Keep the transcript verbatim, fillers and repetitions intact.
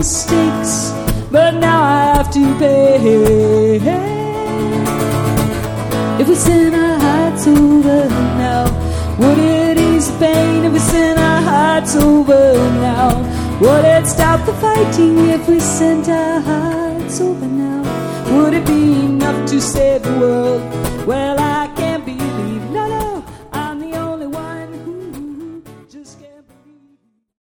mistakes, but now I have to pay. If we send our hearts over now, would it ease the pain? If we send our hearts over now, would it stop the fighting? If we sent our hearts over now, would it be enough to save the world? Well, I